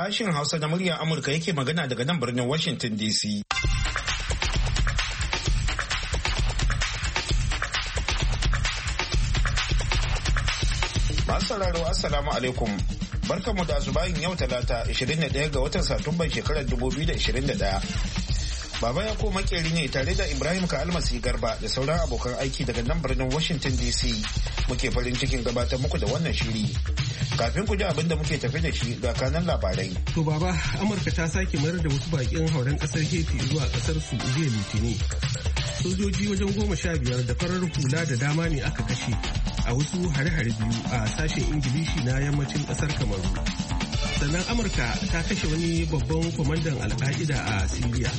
Sashen Hausa na muryar Amurka yake magana daga nan birnin Washington DC. Masu sauraro Assalamu alaikum. Barkanmu da asubahin yau Talata 21 ga watan Satumban shekarar 2021. Baba ya ko makeri ne tare da Ibrahim ka almasi garba da sauran abokan aiki daga nan birnin Washington DC. Muke farin cikin gabatar muku da wannan shiri. Kafin ku ji abin da muke tafi da shi ga kanan labarai. To baba, Amurka ta sake mayar da wasu bakin hauren kasar Haiti zuwa kasar su jiya Litinin. Sojoji wajen 15 da farar hula da dama ne aka kashe a wasu hare-hare biyu a sashen Ingilishi na yammacin kasar Kamaru. Sannan Amurka ta kashe wani babban kwamandan Al-Qaida a Siriya.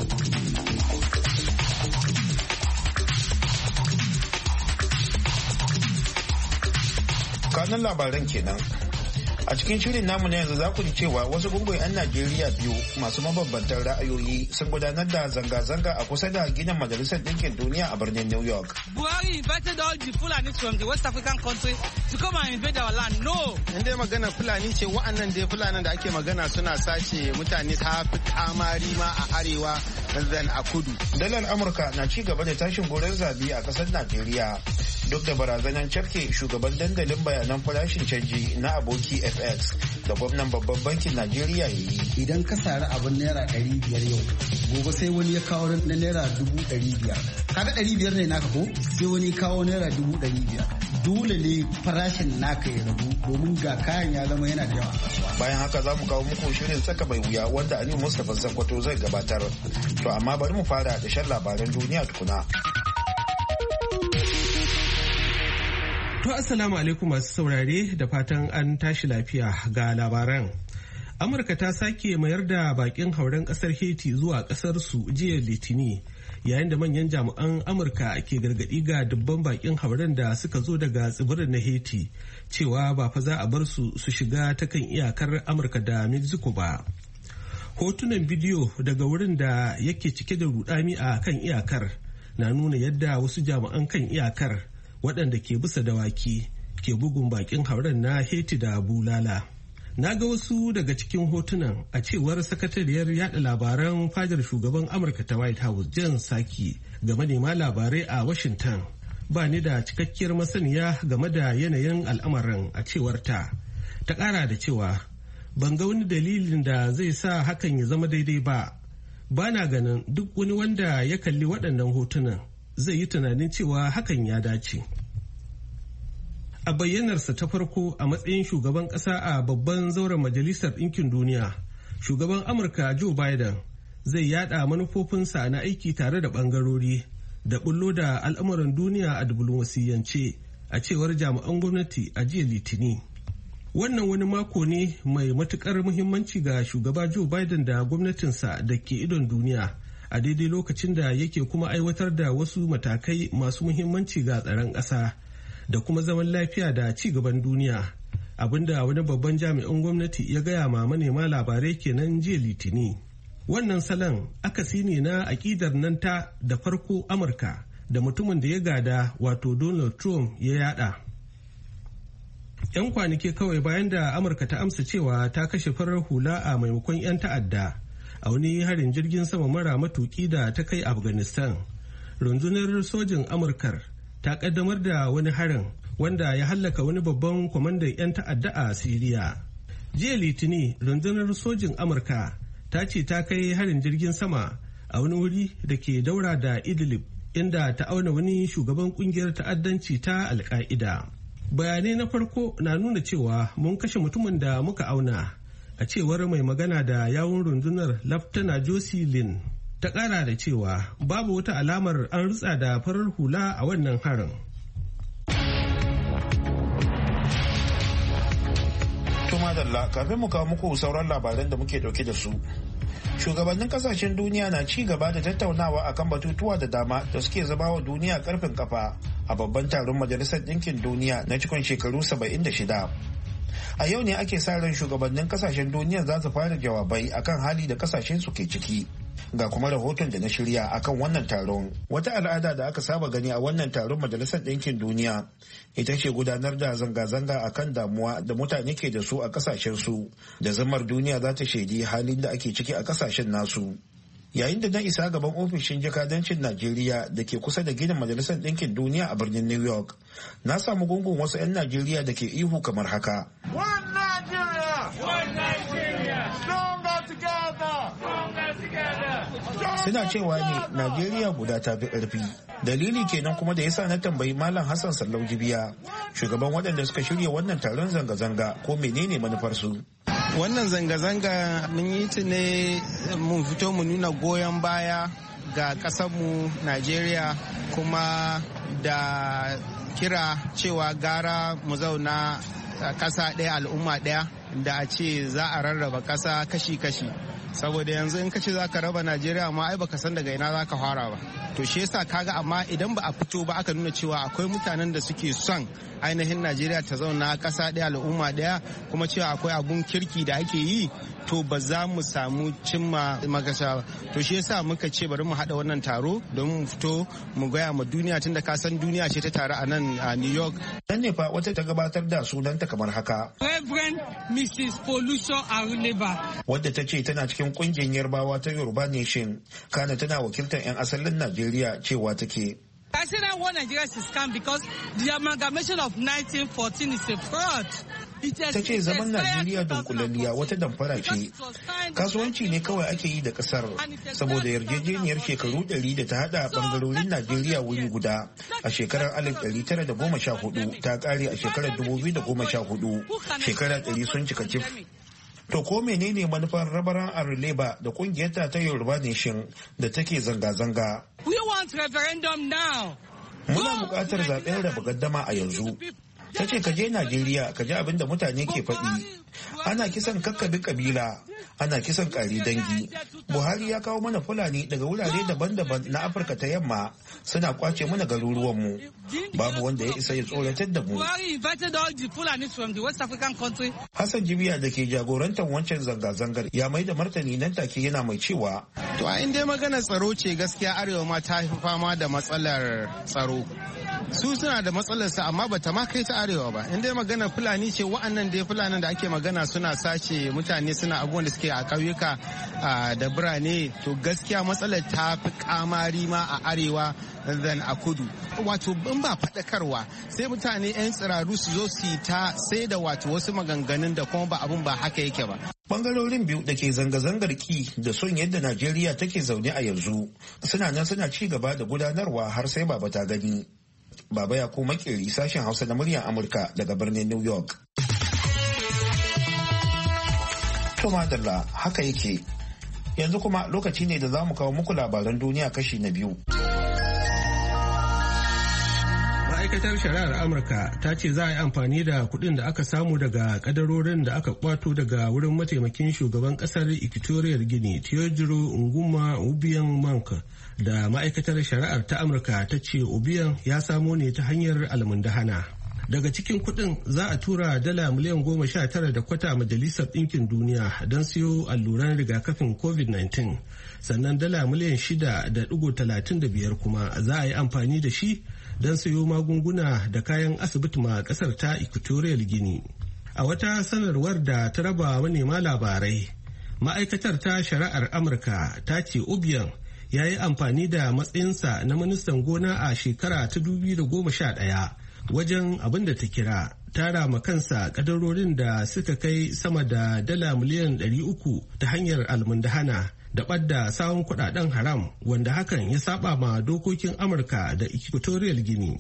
Kanan labaran kenan. A cikin shirin namu na yanzu za ku ji cewa wasu gungun 'yan Najeriya biyu masu mabambantan ra'ayoyi sun gudanar da zanga-zanga a kusa da ginin Majalisar Ɗinkin Duniya a birnin New York. Buhari invited all the Fulani from the West African country to come and invade our land. No! In dai magana Fulani ce wa'annan dai Fulanin da ake magana suna sace mutane ta fi kamari ma a arewa than a kudu. Dalar Amurka na ci gaba da tashin goron zabi a ƙasar Najeriya. Duk da barazanar cafke shugaban dandalin bayanan farashin canji na aboki FX da gwamnan babban bankin Najeriya ya yi. Idan ka sari abin naira 500 yau, gobe sai wani ya kawo na naira 500. Kaga 500 ne naka ko? Sai wani kawo naira 500. Dole ne farashin naka ya ragu domin ga kayan ya zama yana da yawa. Bayan haka za mu kawo muku shirin tsaka mai wuya wanda Aliyu Mustapha Zakwato zai gabatar. To amma bari mu fara da shan labaran duniya tukuna. To assalamu alaikum masu saurare da fatan an tashi lafiya ga labaran. Amurka ta sake mayar da bakin hauren kasar Haiti zuwa kasar su jiya Litini yayin da manyan jami'an Amurka ke gargadi ga dubban bakin hauren da suka zo daga tsibirin na Haiti cewa ba fa za a bar su shiga ta kan iyakar Amurka da Mexico ba. Hotunan bidiyo daga wurin da yake cike da rudami a kan iyakar na nuna yadda wasu jami'an kan iyakar waɗanda ke bisa dawaki ke bugun bakin hauren na Haiti da bulala. Na ga wasu daga cikin hotunan a cewar sakatariyar yada labaran fadar shugaban Amurka ta White House Jen Psaki ga manema labarai a Washington. Ba ni da cikakkiyar masaniya game da yanayin al'amarin a cewar ta. Ta ƙara da cewa ban ga wani dalilin da zai sa hakan ya zama daidai ba. Ba na ganin duk wani wanda ya kalli waɗannan hotunan zai yi tunanin cewa hakan ya dace. A bayyanarsa ta farko a matsayin shugaban ƙasa a babban zauren Majalisar Ɗinkin Duniya, shugaban Amurka Joe Biden zai yada manufofinsa na aiki tare da ɓangarori da bullo da al'amuran duniya a diflomasiyyance a cewar jami'an gwamnati a jiya Litini. Wannan wani mako ne mai matuƙar muhimmanci ga shugaba Joe Biden da gwamnatinsa da ke idon duniya a daidai lokacin da yake kuma aiwatar da wasu matakai masu muhimmanci ga tsaron ƙasa da kuma zaman lafiya da ci gaban duniya, abinda wani babban jami'in gwamnati ya gaya ma manema labarai kenan jiya Litini. Wannan salon akasi ne na aƙidar nan ta da farko Amurka da mutumin da ya gada wato Donald Trump ya yada. 'Yan kwanaki kawai bayan da Amurka ta amsa cewa ta kashe farar hula a maimakon 'yan ta'adda a wani harin jirgin sama mara matuki da ta kai Afghanistan. Rundunar sojin Amurkar ta kaddamar da wani harin wanda ya hallaka wani babban kwamandan 'yan ta'adda a Siriya. Jiya Litini, rundunar sojin Amurka ta ce ta kai harin jirgin sama a wani wuri da ke daura da Idlib inda ta auna wani shugaban kungiyar ta'addanci ta Al-Qaida. Bayanai na farko na nuna cewa mun kashe mutumin da muka auna, a cewar mai magana da yawun rundunar Laftana Jocelyn. Ta ƙara da cewa babu wata alamar an rutsa da farar hula a wannan harin. Tumadalla, kafin mu kawo muku sauran labaran da muke dauke da su. Shugabannin kasashen duniya na ci gaba da tattaunawa akan batutuwa da dama da suke zama wa duniya karfin kafa a babban taron Majalisar Ɗinkin Duniya na cikin shekaru 76. A yau ne ake sa ran shugabannin kasashen duniya za su fara jawabai akan hali da kasashen su ke ciki. Ga kuma rahoton da na shirya akan wannan taron. Wata al'ada da aka saba gani a wannan taron Majalisar Ɗinkin Duniya ita ce gudanar da zanga-zanga akan damuwa da mutane ke da su a kasashensu, da zammar duniya za ta shaidi halin da ake ciki a kasashen nasu. Yayin da na isa gaban ofishin jakadancin Najeriya da ke kusa da ginin Majalisar Ɗinkin Duniya a birnin New York, na samu gungun wasu 'yan Najeriya da ke ihu kamar haka. One Nigeria! One Nigeria! Stronger together! Stronger together! Suna cewa ne Najeriya guda ta fi ƙarfi. Dalili kenan kuma da yasa na tambayi Malam Hassan Sallau Jibiya, shugaban waɗanda suka shirya wannan taron zanga-zanga, ko menene manufarsu. Wannan zanga-zanga mun yi ta ne mun fito mu nuna goyon baya ga ƙasarmu Najeriya, kuma da kira cewa gara mu zauna ƙasa ɗaya al'umma ɗaya da a ce za a rarraba ƙasa kashi-kashi. Saboda yanzu in ka ce za ka raba Najeriya ma ai baka san daga ina za ka fara ba. To shi yasa kaga, amma idan ba a fito ba aka nuna cewa akwai mutanen da suke son ainihin Najeriya ta zauna ƙasa ɗaya al'umma ɗaya, kuma cewa akwai abun kirki da ake yi, to ba za mu samu cimma magasha ba. To shi yasa muka ce bari mu haɗa wannan taro don mu fito mu gaya ma duniya, tunda ka san duniya ce ta taru a nan a New York. Dan ne fa wata ta gabatar da sunanta kamar haka. Reverend Mrs. Folusho Aruleba. Wadda ta ce tana cikin kungiyar Yarbawa ta Yoruba Nation, kana tana wakiltar 'yan asalin Najeriya, cewa take. I say that one Nigeria is scam because the amalgamation of 1914 is a fraud. Ta ce zaman Najeriya dunkulalliya wata damfara ce. Kasuwanci ne kawai ake yi da kasar, saboda yarjejeniyar shekaru 100 da ta hada bangarorin Najeriya wuri guda a shekarar 1914 ta kare a shekarar 2014. Shekara 100 sun cika cif. To ko menene manufar rabaran Aruleba da kungiyarta ta Yoruba Nation da take zanga-zanga? We want referendum now. Muna buƙatar zaɓen raba gaddama a yanzu. Ta ce ka je Najeriya ka ji abin da mutane ke faɗi. Ana kisan kakkabi kabila, ana kisan ƙari dangi. Buhari ya kawo mana Fulani daga wurare daban-daban na Afirka ta yamma, suna kwace mana garuruwanmu. Babu wanda ya isa ya tsoratar da mu. Hassan Jibiya da ke jagorantar wancan zanga-zangar ya mai da martani nan take, yana mai cewa. To a inda maganar tsaro ce, gaskiya Arewa ma ta fi fama da matsalar tsaro. Su suna da matsalarsa amma bata ma kai ta Arewa ba. In dai magana Fulani ce, wa'annan dai Fulanin da ake magana suna sace mutane, suna abubuwan da suke a ƙauyuka da birane, to gaskiya matsalar ta fi kamari ma a Arewa than a kudu. Wato in ba faɗakarwa sai mutane 'yan tsiraru su zo su yi ta sai da wato wasu maganganun da kuma ba abun ba haka yake ba. Bangarorin biyu da ke zanga-zangar ki da son yadda Najeriya take zaune a yanzu suna nan suna ci gaba da gudanarwa har sai baba ta gani. Baba Yakubu Makeri, sashen Hausa na muryar Amurka daga birnin New York. To madalla, haka yake. Yanzu kuma lokaci ne da za mu kawo muku labaran duniya kashi na biyu. Ma'aikatar shari'ar Amurka ta ce za a yi amfani da kuɗin da aka samu daga kadarorin da aka kwato daga wurin mataimakin shugaban ƙasar Equatorial Guinea, Teodoro Nguma Obiang Manka, da ma'aikatar shari'ar ta Amurka ta ce Obiang ya samo ne ta hanyar almundahana. Daga cikin kuɗin za a tura dala miliyan 19 da kwata Majalisar Ɗinkin Duniya don siyo alluran rigakafin COVID-19, sannan dala miliyan 6.35 kuma za a yi amfani da shi don sayo magunguna da kayan asibiti ma kasar ta Equatorial Guinea. A wata sanarwar da ta raba manema labarai, ma'aikatar ta shari'ar Amurka ta ce Obiang ya yi amfani da matsayinsa na ministan gona a shekara ta 2011 wajen abin da ta kira tara ma kansa kadarorin da suka kai sama da dala miliyan 300 ta hanyar almundahana da ɓadda sawun kudaden haram, wanda hakan ya saba ma dokokin Amurka da Equatorial Guinea.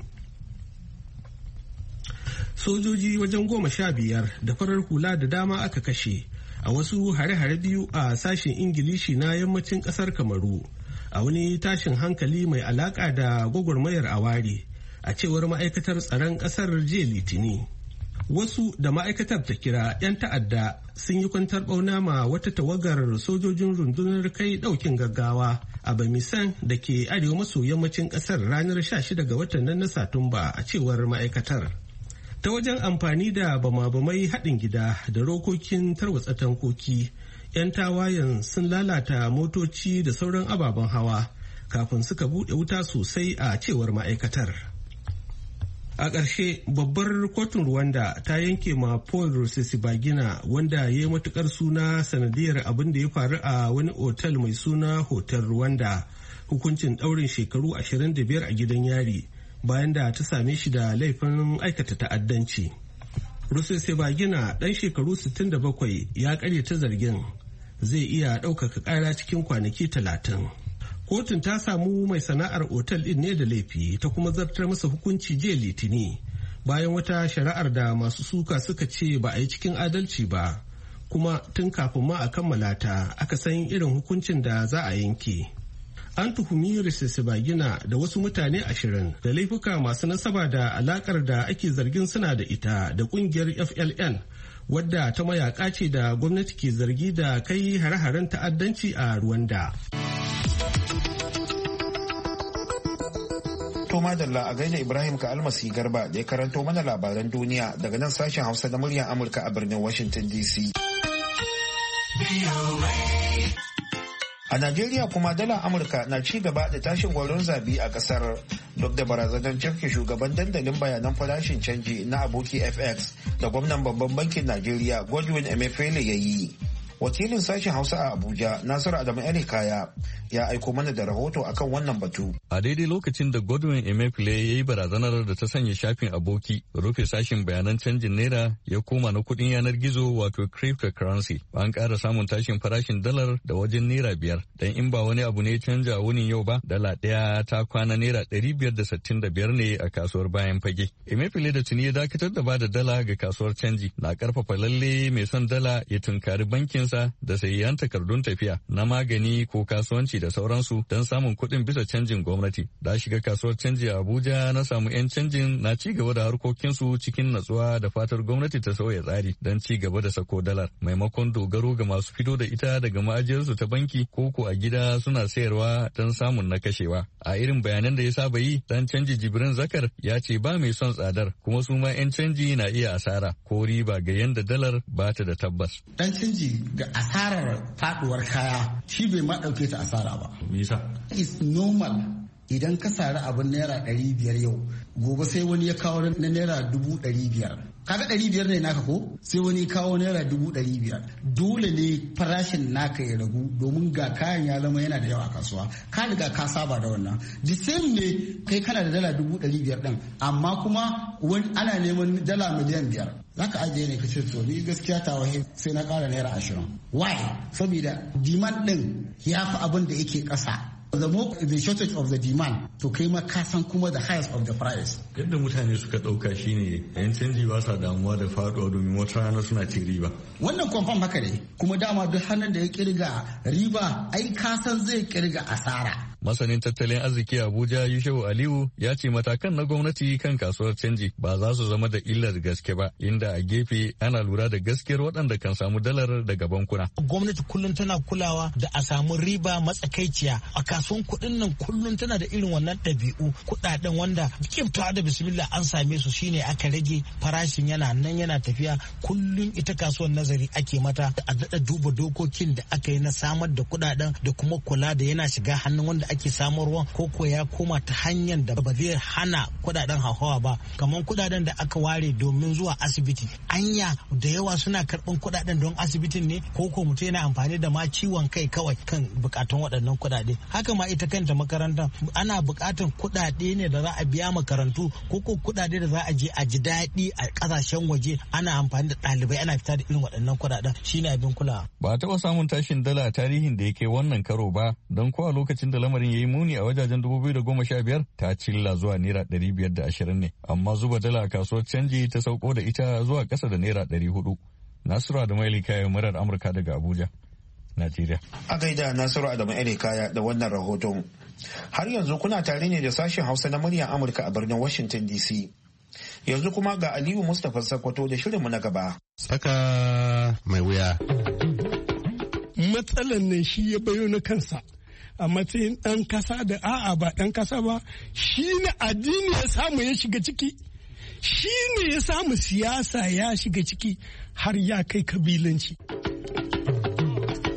Sojoji wajen 15 da farar hula da dama aka kashe a wasu hare-hare biyu a sashen Ingilishi na yammacin ƙasar Kamaru, a wani tashin hankali mai alaƙa da gwagwarmayar aware, a cewar ma'aikatar tsaron ƙasar jiya Litini. Wasu da ma'aikatar ta kira 'yan ta'adda sun yi kwantar ɓauna ma wata tawagar sojojin rundunar kai ɗaukin gaggawa a Bamisan da ke arewa maso yammacin ƙasar ranar 16 ga watan nan na Satumba, a cewar ma'aikatar. Ta wajen amfani da bama-bamai haɗin gida da rokokin tarwatsa tankoki, 'yan tawayen sun lalata motoci da sauran ababen hawa kafin suka buɗe wuta sosai a cewar ma'aikatar. A ƙarshe babbar kotun Rwanda ta yanke ma Paul Rusesabagina wanda ya yi matukar suna sanadiyar abin da ya faru a wani otal mai suna Hotel Rwanda hukuncin ɗaurin shekaru 25 a gidan yari bayan da ta same shi da laifin aikata ta'addanci. Rusesabagina ɗan shekaru 67 ya ƙaryata zargin, zai iya ɗaukaka ƙara cikin kwanaki 30. Kotun ta samu mai sana'ar otal ɗin ne da laifi ta kuma zartar masa hukunci jiya Litini bayan wata shari'ar da masu suka suka ce ba a yi cikin adalci ba, kuma tun kafin ma a kammala ta aka san irin hukuncin da za a yanke. An tuhumi Rusesabagina da wasu mutane 20 da laifuka masu nasaba da alakar da ake zargin suna da ita da kungiyar FLN wadda ta mayaka ce da gwamnati ke zargi da kai hare-haren ta'addanci a Rwanda. To madalla a gaida Ibrahim ka almasi garba da ya karanto mana labaran duniya daga nan sashen Hausa na muryar Amurka a birnin Washington DC. A Najeriya kuma dala Amurka na ci gaba da tashin gwaron zabi a kasar duk da barazanar cafke shugaban dandalin bayanan farashin canji na aboki FX da gwamnan babban bankin Najeriya Godwin Emefiele ya yi. Wakilin sashen Hausa a Abuja, Nasiru Adamu Elikaya, ya aiko mana da rahoto akan wannan batu. A daidai lokacin da Godwin Emefiele ya yi barazanar da ta sanya shafin aboki rufe sashen bayanan canjin naira ya koma na kudin yanar gizo wato cryptocurrency. An ƙara samun tashin farashin dalar da wajen naira 5 dan in ba wani abu ne ya canja wunin yau ba, dala ɗaya ta kwana naira 565 ne a kasuwar bayan fage. Emefiele da tuni ya dakatar da bada dala ga kasuwar canji na karfafa lalle mai son dala ya tunkari bankin da sayayyan takardun tafiya na magani ko kasuwanci da sauransu don samun kuɗin bisa canjin gwamnati. Da shiga kasuwar canji a Abuja na samu 'yan canjin na ci gaba da harkokinsu cikin natsuwa da fatar gwamnati ta sauya tsari don ci gaba da sako dalar maimakon dogaro ga masu fito da ita daga ma'ajiyarsu ta banki ko a gida suna sayarwa don samun na kashewa. A irin bayanan da ya saba yi, dan canji Jibrin Zakar ya ce ba mai son tsadar kuma su ma 'yan canji na iya asara ko riba ga yanda dalar ba ta da tabbas. Dan canji ga asarar faduwar kaya shi bai ma dauke ta asara ba. Me yasa? It's normal idan ka sari abin naira 500 yau gobe sai wani ya kawo na naira 500. Kaga 500 ne naka ko sai wani kawo naira 500. Dole ne farashin naka ya ragu domin ga kayan ya zama yana da yawa a kasuwa. Ka riga ka saba da wannan. The same ne kai kana da dala 500 din amma kuma wani ana neman dala miliyan 5. Zaka ajiye ne ka ce to ni gaskiya ta wahi sai na ƙara naira 20. Why? Saboda demand din ya fi abin da yake ƙasa. The more the shortage of the demand to kai ma ka san kuma the highest of the price. Yadda mutane suka ɗauka shine yan canji ba sa damuwa da faɗuwa domin wata rana suna cin riba. Wannan confirm haka ne kuma dama duk hannun da ya kirga riba ai ka san zai kirga asara. Masanin tattalin arziki Abuja Yushewu Aliyu ya ce matakan na gwamnati kan kasuwar canji ba za su zama da illar gaske ba, inda a gefe ana lura da gaskiyar waɗanda kan samu dalar daga bankuna. Gwamnati kullum tana kulawa da a samu riba matsakaiciya a kasuwan kuɗin nan, kullum tana da irin wannan ɗabi'u kuɗaɗen wanda kiftawa da bismillah an same su shine aka rage farashin yana nan yana tafiya. Kullum ita kasuwar nazari ake mata a daɗa duba dokokin da aka yi na samar da kuɗaɗen da kuma kula da yana shiga hannun wanda ake samarwa ko ya koma ta hanyar da ba zai hana kudaden hauhawa ba, kamar kudaden da aka ware domin zuwa asibiti. Anya da yawa suna karɓan kudaden don asibitin ne ko mutum yana amfani da ma ciwon kai kawai kan bukatun waɗannan kudade. Haka ma ita kanta makaranta ana bukatan kudade ne da za a biya makarantu ko kudade da za a je a ji daɗi a ƙasashen waje, ana amfani da ɗalibai ana fita da irin waɗannan kudaden, shine abin kulawa. Ba a taɓa samun tashin dala a tarihin da ya kai wannan karo ba, don ko a lokacin da lamarin ya yi muni a wajajen 2015 ta cilla zuwa naira 520 ne, amma zuba dala a kasuwar canji ta sauko da ita zuwa ƙasa da naira 400. Nasiru Adamu Elikaya, murar Amurka daga Abuja, Najeriya. A gaida Nasiru Adamu Elikaya da wannan rahoton. Har yanzu kuna tare ne da sashen Hausa na muryar Amurka a birnin Washington DC. Yanzu kuma ga Aliyu Mustapha Sakwato da shirinmu na gaba. Tsaka mai wuya. Matsalan nan shi ya bayo na kansa. A matsayin ɗan kasa da a'a ba ɗan kasa ba, shi ne addini ya samu ya shiga ciki, shi ne ya samu siyasa ya shiga ciki har ya kai kabilanci.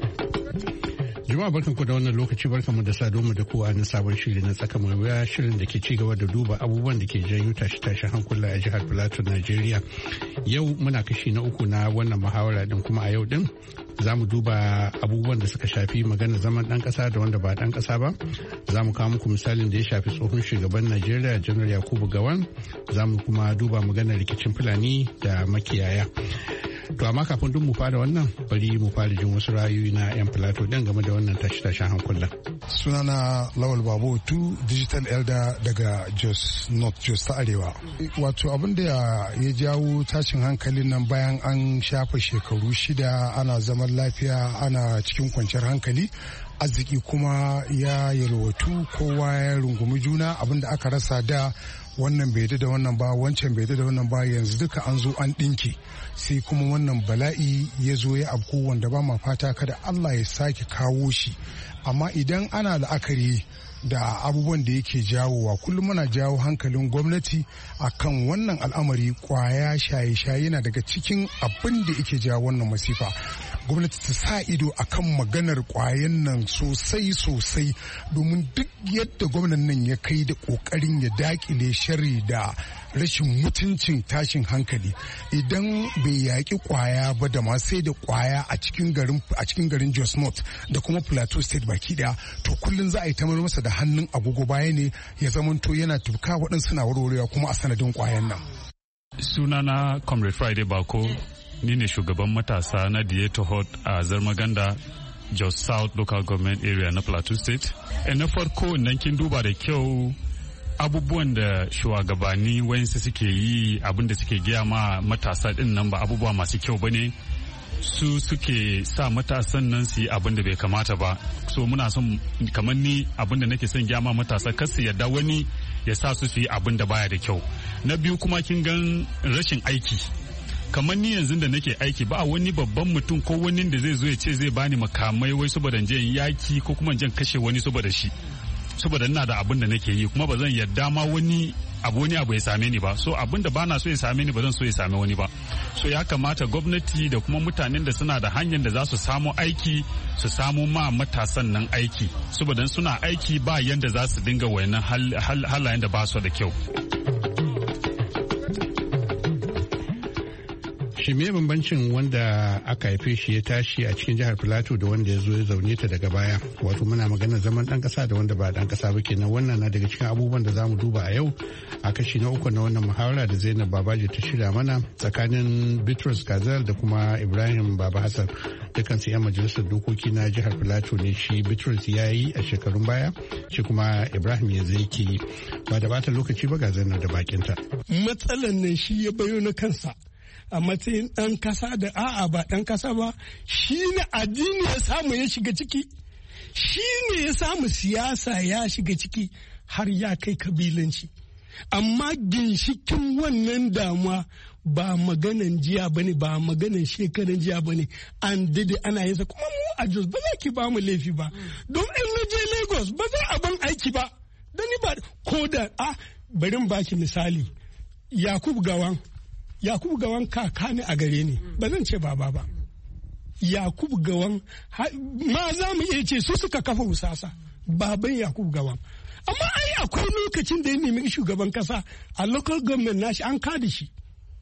Jama'a barkanku da wannan lokaci, barkanmu da saduwa da kowa na sabon shiri na tsaka mai wuya, shirin da ke ci gaba da duba abubuwan da ke janyo tashe-tashen hankula a jihar Plateau, Najeriya. Yau muna kashi na uku na wannan muhawara din, kuma a yau din za mu duba abubuwan da suka shafi magana zaman dan kasa da wanda ba dan kasa ba. Za mu kawo muku misalin da ya shafi tsohon shugaban Najeriya Janar Yakubu Gawan. Za mu kuma duba maganar rikicin Fulani da makiyaya. To amma kafin duk mu fara wannan, bari mu fara jin wasu ra'ayoyi na 'yan Plateau din game da wannan tashe-tashen hankula. Sunana Lawal Babo tu Digital Elder daga Jos North Jos ta Arewa. Wato abin da ya jawo tashin hankalin nan bayan an shafa shekaru 6 ana zaman lafiya, ana cikin kwanciyar hankali, arziki kuma ya yalwatu, kowa ya rungumi juna. Abin da aka rasa da wannan bai da wannan ba, wancan bai da wannan ba, yanzu duka an zo an ɗinki, sai kuma wannan bala'i ya zo ya afku wanda ba ma fata kada Allah ya sake kawo shi. Amma idan ana la'akari da abubuwan da yake jawowa, kullum muna jawo hankalin gwamnati akan wannan al'amari. Kwaya shaye-shaye yana daga cikin abin da yake jawo wannan masifa. Gwamnati ta sa ido akan maganar kwayan nan sosai domin duk yadda gwamnan nan ya kai da kokarin ya dakile sharri da rashin mutuncin tashin hankali, idan bai yaƙi kwaya ba da ma sai da kwaya a cikin garin Jos North da kuma Plateau State baki daya, to kullum za a yi ta masa da hannun agogo baya ne, ya zamanto yana tufka waɗansu na warwarewa kuma a sanadin kwayan nan. Sunana Comrade Friday Bako, ni ne shugaban matasa na Dieto Hot a Zarmaganda, Jos South Local Government Area na Plateau State. Na farko nan kin duba da kyau abubuwan da shugabanni wayansu suke yi, abin da suke gaya ma matasa din nan ba abubuwa masu kyau bane. Su suke sa matasan nan su yi abin da bai kamata ba. So muna son, kamar ni abin da nake son gaya ma matasa, kar su yarda wani ya sa su yi abin da baya da kyau. Na biyu kuma kin gan rashin aiki. Kamar ni yanzu da nake aiki, ba wani babban mutum ko wani da zai zo ya ce zai bani makamai wai saboda je yaki ko kuma jan kashe wani saboda shi, saboda ina da abin da nake yi, kuma ba zan yarda ma wani abu ya same ni ba. So abin da bana so ya same ni ba zan so ya same wani ba. So ya kamata gwamnati da kuma mutanen da suna da hanyar da za su samu aiki, su samu ma matasan nan aiki, saboda suna aiki ba yanda za su dinga wayannan halayen da ba su da kyau. Shi me bambancin wanda aka haife shi ya tashi a cikin jihar Plateau da wanda ya zo ya zaune ta daga baya? Wato muna magana zaman dan kasa da wanda ba dan kasa ba kenan. Wannan na daga cikin abubuwan da zamu duba a yau a kashi na uku na wannan muhawara da Zainab Babaji ta shirya mana tsakanin Bitrus Gazal da kuma Ibrahim Baba Hassan, dukansu 'yan majalisar dokoki na jihar Plateau ne. Shi Bitrus ya yi a shekarun baya, shi kuma Ibrahim yanzu yake yi. Ba da bata lokaci ba, ga Zainab da bakinta. Matsalan nan shi ya bayyana kansa a matsayin ɗan kasa da a'a ba ɗan kasa ba, shi ne addini ya samu ya shiga ciki, shi ne ya samu siyasa ya shiga ciki har ya kai kabilanci. Amma ginshikin wannan damuwa ba maganan jiya ba ne, ba maganan shekaran jiya ba ne, an dade ana yinsa. Kuma mu a Jos ba za ki ba mu laifi ba, don in na je Lagos ba za a ban aiki ba, don ni ba ko da bari baki misali. Yakubu Gawan kaka ne a gare ni, ba zan ce baba ba. Yakubu Gawan ma za mu iya ce su suka kafa Wusasa, baban Yakubu Gawan. Amma ai akwai lokacin da ya nemi shugaban kasa a local government nashi an kada shi.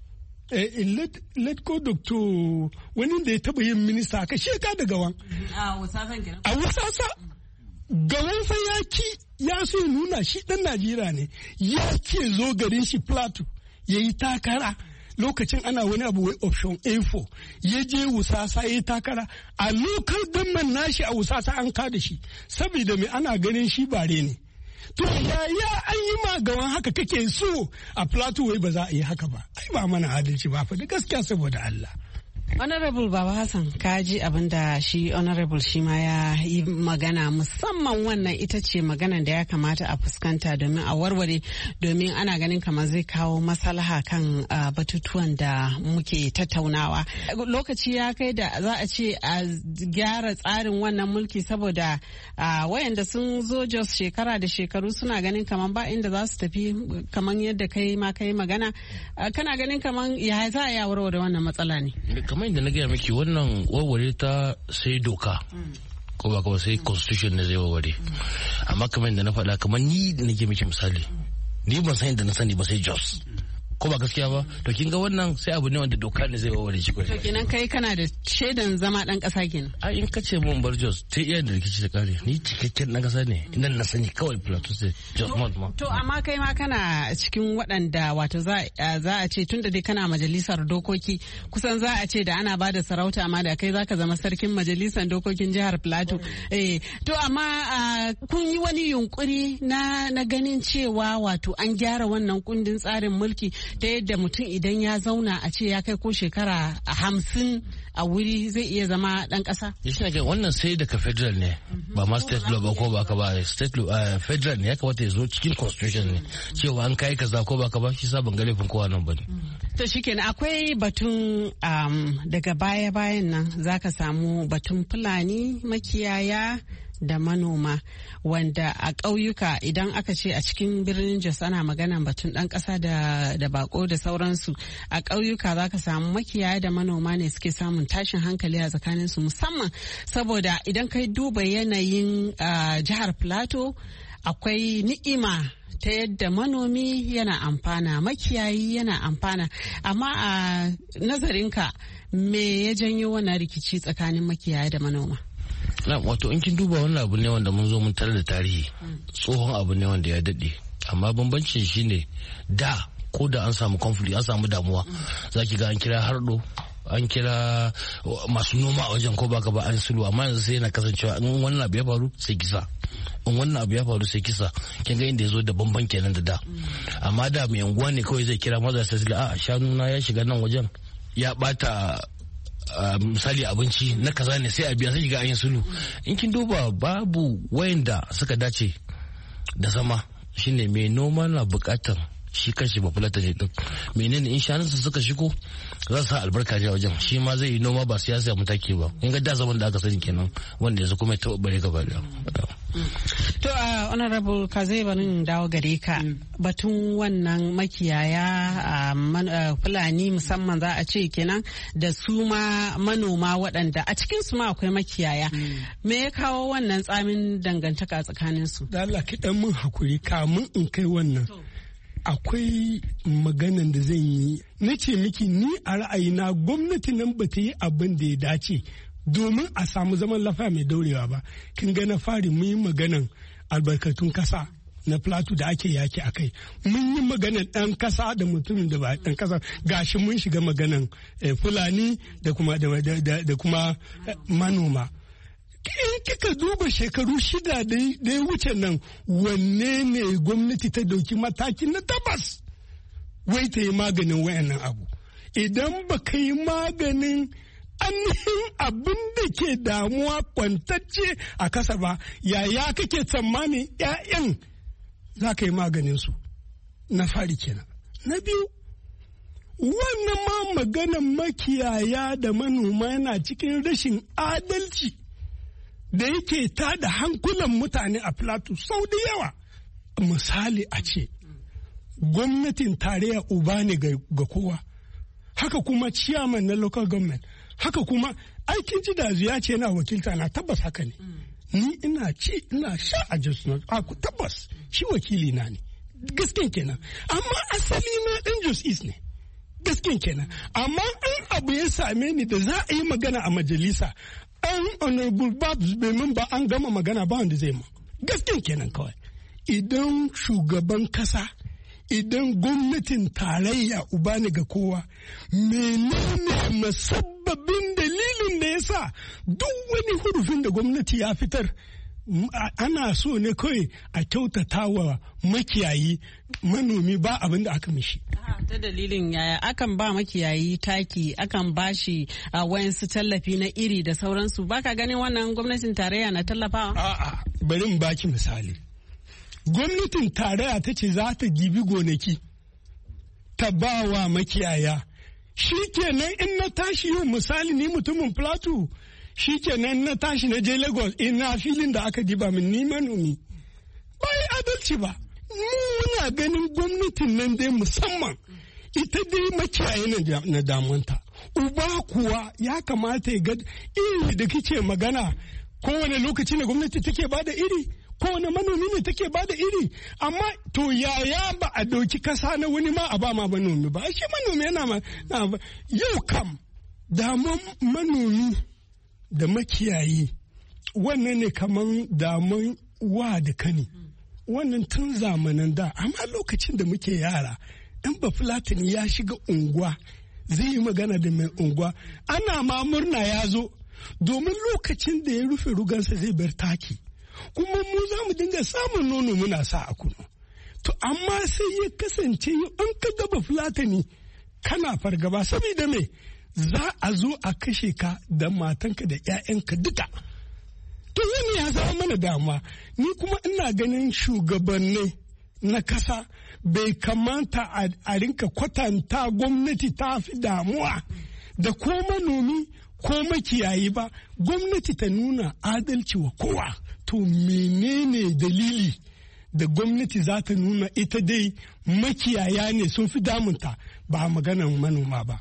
Let go doctor wani da ya taba yin minista aka sheka da Gawan. A Wusasa. Gawan fa ya so nuna shi dan Najeriya ne, ya ce zo garin shi Plateau ya yi takara. Lokacin ana wani abu wai option A4, ya je Wusasa ya yi takara a local government nashi a Wusasa an kada shi saboda mai ana ganin shi bare ne. To yaya an yi magawan haka kake so a Plateau wai ba za a yi haka ba? Ai ba mana adalci ba fa da gaskiya saboda Allah. Honorable Baba Hassan, ka ji abin da shi Honorable shi ma ya yi magana, musamman wannan ita ce maganan da ya kamata a fuskanta domin a warware, domin ana ganin kamar zai kawo maslaha kan batutuwan da muke tattaunawa. Lokaci ya kai da za a ce a gyara tsarin wannan mulki, saboda wayanda sun zo Jos shekara da shekaru suna ganin kamar ba inda za su tafi, kamar yadda kai ma kai magana. Kana ganin kamar ya za a warware wannan matsala ne? Kamar yadda na gaya miki, wannan warware ta sai doka. ko ba kawai sai constitution ne zai warware. Amma kamar yadda na faɗa, kamar ni da nake miki misali, ni ban san yadda na sani ba sai Jos, ko ba gaskiya ba, to kin ga wannan sai abu ne wanda doka ne zai warware shi. To kenan kai kana da shaidan zama dan kasa kenan? A in ka ce mun bar Jos ta iya da rikici ta kare, ni cikakken dan kasa ne, idan na sani kawai Plateau State Jos ma. To amma kai ma kana cikin waɗanda wato za a ce tunda dai kana majalisar dokoki, kusan za a ce da ana bada sarauta amma da kai zaka zama sarkin majalisar dokokin jihar Plateau. To amma kun yi wani yunkuri na ganin cewa wato an gyara wannan kundin tsarin mulki ta yadda mutum idan ya zauna a ce ya kai ko shekara 50 a wuri zai iya zama dan kasa? Wannan sai daga federal ne, ba ma state law ba, ko ba ka ba state law, federal ne ya kamata ya zo cikin constitution ne cewa an kai kaza ko ba ka ba, shi sa ban ga laifin kowa nan bane. To shikenan akwai batun daga baya-bayan nan zaka samu batun Fulani makiyaya da manoma, wanda a ƙauyuka idan aka ce a cikin birnin Jos ana magana batun ɗan ƙasa da bako da sauransu, a ƙauyuka za ka samu makiyaya da manoma ne suke samun tashin hankali a tsakaninsu, musamman saboda idan kai duba yanayin jihar Plateau akwai ni'ima ta yadda manomi yana amfana, makiyayi yana amfana, amma a nazarinka me ya janyo wannan rikici tsakanin makiyaya da manoma? Wato in kin duba wannan abu ne wanda mun zo mun tarar da tarihi, tsohon abu ne wanda ya daɗe, amma bambancin shi ne da ko da an samu conflict, an samu damuwa, za ki ga an kira hardo, an kira masu noma a wajen, ko baka ba an sulu, amma yanzu sai yana kasancewa in wannan abu ya faru sai kisa, in wannan abu ya faru sai kisa. Kin ga inda ya zo da bamban kenan da da. Amma da mai unguwa ne kawai zai kira maza sai a shanu na ya shiga nan wajen ya bata misali abinci na kaza ne, sai a biya, sai ga an yi sulu. In kin duba babu wayanda suka dace da zama, shine mai noma na bukatar shi kanshi ba fulata ne din, menene in shanunsa suka shigo za su sa albarka ne a wajen, shi ma zai yi noma ba siyasa mataki ba. In ga da zaman da aka sani kenan, wanda yanzu kuma ya taɓa bare gaba da. To honorable Kazai, barin dawo gare ka, batun wannan makiyaya Fulani musamman za a ce kenan da su ma manoma waɗanda a cikin su ma akwai makiyaya, me ya kawo wannan tsamin dangantaka tsakanin su? Da Allah ki dan mun hakuri kamun in kai wannan. Akwai maganan da zan yi, na ce miki ni a ra'ayina gwamnati nan ba ta yi abin da ya dace domin a samu zaman lafiya mai daurewa ba. Kin ga na fari mun yi maganan albarkatun kasa na Plateau da ake yaki a kai, mun yi maganan ɗan kasa da mutumin da ba ɗan kasa, gashi mun shiga maganan Fulani da kuma manoma. In kika duba shekaru 6 da ya wuce nan, wanne ne gwamnati ta dauki mataki na tabbas wai ta yi maganin wayannan abu? Idan ba ka yi maganin ainihin abin da ke damuwa kwantacce a kasa ba, yaya kake tsammanin 'ya'yan za ka yi maganin su? Na fari kenan. Na biyu, wannan ma maganan makiyaya da manoma yana cikin rashin adalci da yake tada hankulan mutane a Plateau sau da yawa. Misali a ce, gwamnatin tarayya uba ne ga kowa, haka kuma chairman na local government, haka kuma aikin ji da ya ce yana wakilta na, tabbas haka ne. Ni ina sha a Jos North, tabbas shi wakili na ne, gasken kenan. Amma asali na ɗan Jos East ne, gasken kenan. Amma in abu ya same ni da za a yi magana a majalisa, an honorable Babs Bemin ba an gama magana ba wanda zai ma, gasken kenan kawai. Idan shugaban kasa, idan gwamnatin tarayya uba ne ga kowa, menene musabbabin dalilin da ya sa duk wani hurufin da gwamnati ya fitar ana so ne kawai a kyautata wa makiyayi, manomi ba abin da aka mishi. Ta dalilin yaya akan ba makiyayi taki, akan ba shi wayansu tallafi na iri da sauransu, baka ganin wannan gwamnatin tarayya na tallafawa? A'a, bari in baki misali. Gwamnatin tarayya ta ce za ta gibi gonaki ta ba wa makiyaya. Shi kenan in na tashi yau misali ni mutumin Plateau, shi kenan na tashi na je Lagos ina filin da aka diba min ni manomi. Ba yi adalci ba. Muna ganin gwamnatin nan dai musamman ita dai makiyaye na damuwanta. Uba kuwa ya kamata ya ga iri da kike magana kowane lokaci ne gwamnati take bada iri, kowane manomi ne take bada iri, amma to yaya ba a doki kasa na wani ma a ba ma manomi ba, shi manomi yana yau kam daman manomi da makiyayi wannan ne kaman daman wa da kani, wannan tun zamanin da, amma lokacin da muke yara in ba Fulatani ya shiga unguwa zai yi magana da mai unguwa ana ma murna ya zo, domin lokacin da ya rufe rugansa zai bar taki, kuma mu za mu dinga samun nono muna sa a kunu. To amma sai ya kasance an ka gaba Fulatani kana fargaba, saboda me za a zo a kashe ka da matanka da 'ya'yanka duka. To wani ya zama mana damuwa, ni kuma ina ganin shugabanni na kasa bai kamata a rinka kwatanta gwamnati ta fi damuwa da ko manomi ko makiyayi ba, gwamnati ta nuna adalci wa kowa. To menene dalili da gwamnati za ta nuna ita dai makiyaya ne sun fi damunta ba maganan manoma ba?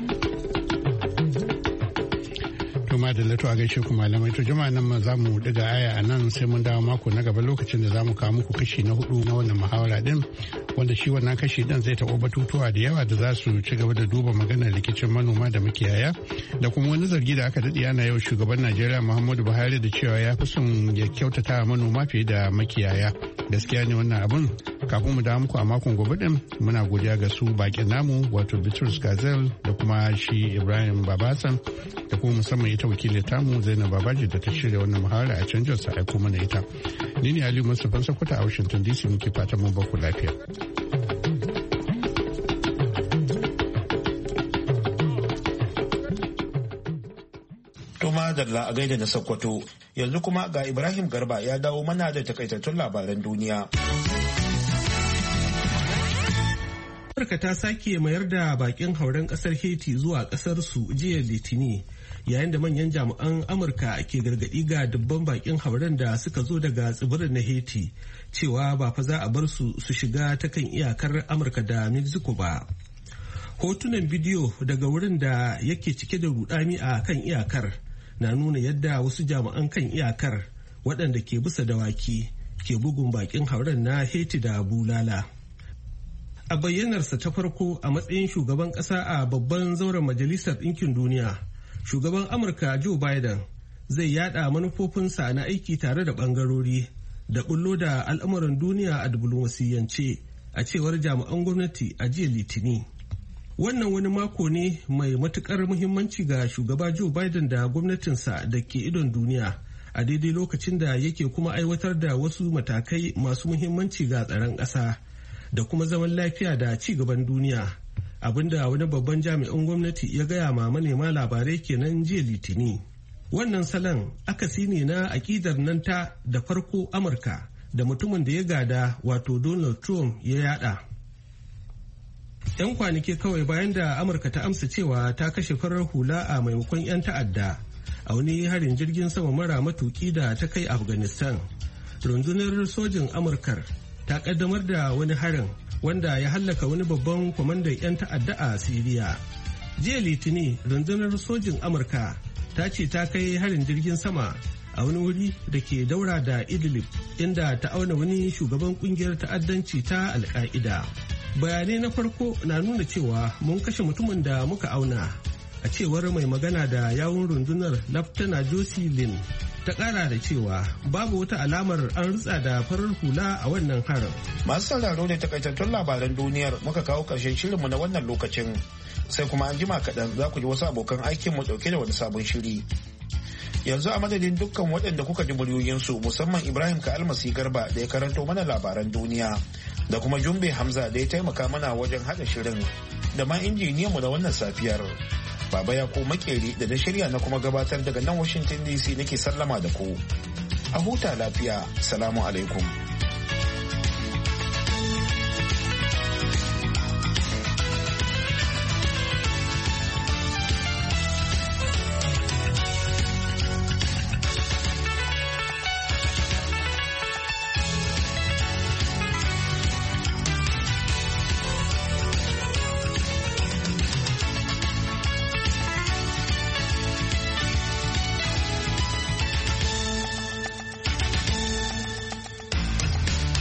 Tuma da lato a gaishe ku malamai, to jama'a nan za mu daga aya a nan sai mun dawo mako na gaba lokacin da za mu kawo muku kashi na 4 na wannan muhawara din, wanda shi wannan kashi din zai taɓa batutuwa da yawa da za su ci gaba da duba maganar rikicin manoma da makiyaya da kuma wani zargi da aka daɗe ana yau shugaban Najeriya Muhammadu Buhari da cewa ya fi son ya kyautata manoma fiye da makiyaya. Gaskiya ne wannan abun? Kafin mu dawo muku a makon gobe din muna godiya ga su bakin namu wato Bitrus Gazel da kuma shi Ibrahim Babasan da kuma musamman ita wakilin tamu Zainab Babaji da ta shirya wannan muhawara a can Jos ta aiko mana ita. Ni ne Aliyu Mustapha Sokoto a Washington DC, muke fatan mun baku lafiya. Tuma da a gaida da Sokoto, yanzu kuma ga Ibrahim Garba ya dawo mana da takaitattun labaran duniya. Amurka ta sake mayar da bakin hauren kasar Haiti zuwa kasar su jiya Litini, yayin da manyan jami'an Amurka ke gargadi ga dubban bakin hauren da suka zo daga tsibirin na Haiti cewa ba fa za a bar su shiga ta kan iyakar Amurka da Mexico ba. Hotunan bidiyo daga wurin da yake cike da rudani a kan iyakar na nuna yadda wasu jami'an kan iyakar waɗanda ke bisa dawaki ke bugun bakin hauren na Haiti da bulala. A bayyanarsa ta farko a matsayin shugaban ƙasa a babban zauren Majalisar Ɗinkin Duniya, shugaban Amurka Joe Biden zai yada manufofinsa na aiki tare da ɓangarori da bullo da al'amuran duniya a diflomasiyyance, a cewar jami'an gwamnati a jiya Litini. Wannan wani mako ne mai matukar muhimmanci ga shugaba Joe Biden da gwamnatinsa da ke idon duniya a daidai lokacin da yake kuma aiwatar da wasu matakai masu muhimmanci ga tsaron ƙasa da kuma zaman lafiya da ci gaban duniya, abinda wani babban jami'in gwamnati ya gaya ma manema labarai kenan jiya Litini. Wannan salon akasi ne na akidar nan ta da farko Amurka da mutumin da ya gada wato Donald Trump ya yada. 'Yan kwanaki kawai bayan da Amurka ta amsa cewa ta kashe farar hula a maimakon 'yan ta'adda a wani harin jirgin sama mara matuki da ta kai Afghanistan, rundunar sojin Amurkar ta kaddamar da wani harin wanda ya hallaka wani babban kwamandan 'yan ta'adda a Siriya. Jiya Litini, rundunar sojin Amurka ta ce ta kai harin jirgin sama a wani wuri da ke daura da Idlib, inda ta auna wani shugaban kungiyar ta'addanci ta Al-Qaida. Bayanai na farko na nuna cewa mun kashe mutumin da muka auna, a cewar mai magana da yawun rundunar Laftana Josie Lin. Ta kara da cewa babu wata alamar an rutsa da farar hula a wannan harin. Masu sauraro da takaitattun labaran duniyar muka kawo ƙarshen shirinmu na wannan lokacin, sai kuma an jima kaɗan za ku ji wasu abokan aikinmu ɗauke da wani sabon shiri. Yanzu a madadin dukkan waɗanda kuka ji muryoyinsu, musamman Ibrahim Ka'almasi Garba da ya karanto mana labaran duniya, da kuma Jumbe Hamza da ya taimaka mana wajen haɗa shirin, da ma injiniyanmu na wannan safiyar. Baba ya ko makeri da na shirya na kuma gabatar daga nan Washington DC nake sallama da ku. A huta lafiya. Salamu alaikum.